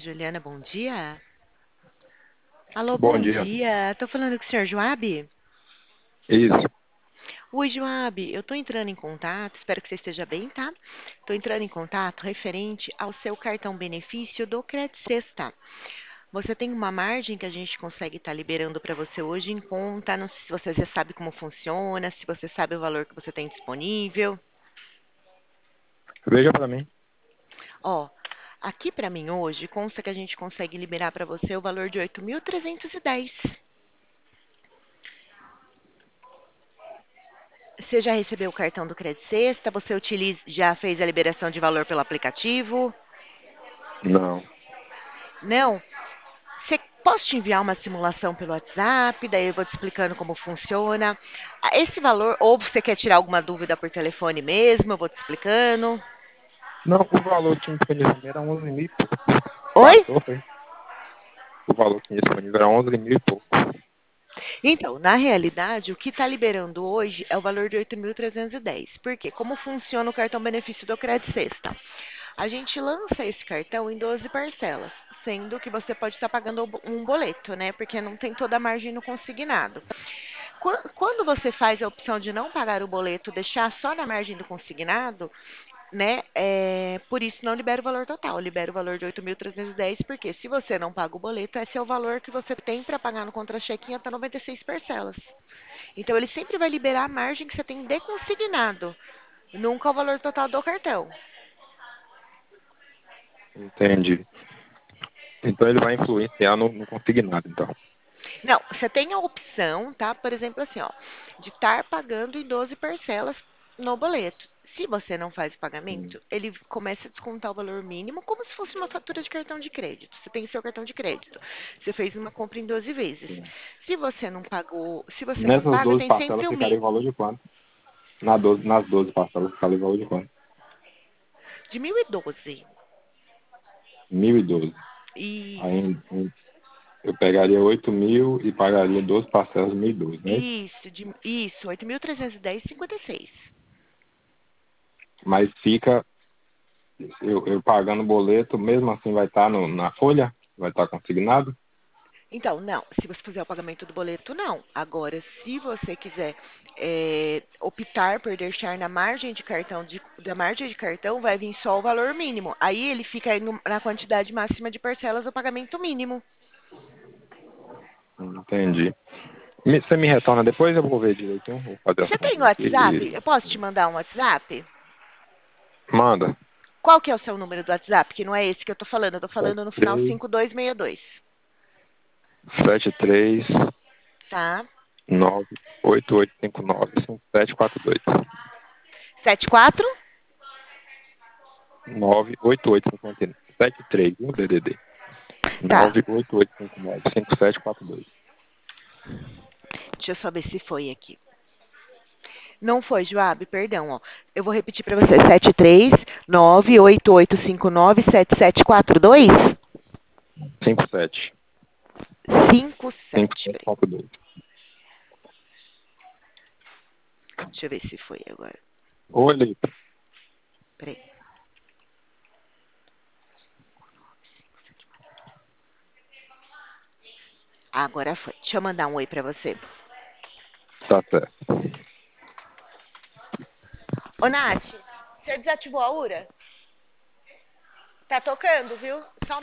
Juliana, bom dia. Alô, Bom bom dia. dia. Tô falando com o senhor Joab? Isso. Oi, Joab. Eu tô entrando em contato, espero que você esteja bem, tá? Tô entrando em contato referente ao seu cartão benefício do Credit Sexta. Você tem uma margem que a gente consegue estar liberando para você hoje em conta. Não sei se você já sabe como funciona, se você sabe o valor que você tem disponível. Veja para mim. Ó, aqui para mim hoje consta que a gente consegue liberar para você o valor de 8.310. Você já recebeu o cartão do Credit Sexta? Você já fez a liberação de valor pelo aplicativo? Não. Não? Posso te enviar uma simulação pelo WhatsApp? Daí eu vou te explicando como funciona. Esse valor, ou você quer tirar alguma dúvida por telefone mesmo? Eu vou te explicando. Não, o valor que tinha disponível era 11 mil e pouco. Oi? Passou, foi? O valor que tinha disponível era 11 mil e pouco. Então, na realidade, o que está liberando hoje é o valor de 8.310. Por quê? Como funciona o cartão benefício do Credit Sexta? A gente lança esse cartão em 12 parcelas, sendo que você pode estar pagando um boleto, né? Porque não tem toda a margem no consignado. Quando você faz a opção de não pagar o boleto, deixar só na margem do consignado, né? Por isso não libera o valor total, libera o valor de 8.310, porque se você não paga o boleto, esse é o valor que você tem para pagar no contra-cheque em até 96 parcelas. Então ele sempre vai liberar a margem que você tem de consignado, nunca o valor total do cartão. Entendi. Então ele vai influenciar no consignado, então. Não, você tem a opção, tá? Por exemplo, assim, ó, de estar pagando em 12 parcelas no boleto. Se você não faz o Hum, pagamento, ele começa a descontar o valor mínimo como se fosse uma fatura de cartão de crédito. Você tem seu cartão de crédito. Você fez uma compra em 12 vezes. sim. Se você não pagou, se você não Nessas paga, 12 tem parcelas sempre o ficaria o mínimo valor de quanto? Nas 12 parcelas ficaria o valor de quanto? de 1.012. 1.012. Isso. Aí eu pegaria 8 mil e pagaria 12 parcelas de 1.012, não é isso? Isso, 8.310,56. Mas fica, eu pagando o boleto, mesmo assim vai estar na folha? Vai estar consignado? Então, não, se você fizer o pagamento do boleto, não. Agora, se você quiser optar por deixar na margem de cartão, da margem de cartão, vai vir só o valor mínimo. Aí ele fica aí na quantidade máxima de parcelas do pagamento mínimo. Entendi. Você me retorna depois, eu vou ver direitinho, vou fazer as Você tem contas aqui WhatsApp? e Eu posso te mandar um WhatsApp? manda. Qual que é o seu número do WhatsApp? Que não é esse que eu tô falando no final 73 5262, 73 tá? 98859 5742 74? 98859 um DDD Tá. 98859 5742. Deixa eu só ver se foi aqui. Não foi, Joab, perdão, ó. Eu vou repetir para você, 73988597742? 57 57, peraí. 5742. Deixa eu ver se foi agora. Oi, Leito. Peraí. Ah, agora foi. Deixa eu mandar um oi para você. Tá certo. Ô, Nath, você desativou a URA? Tá tocando, viu? Só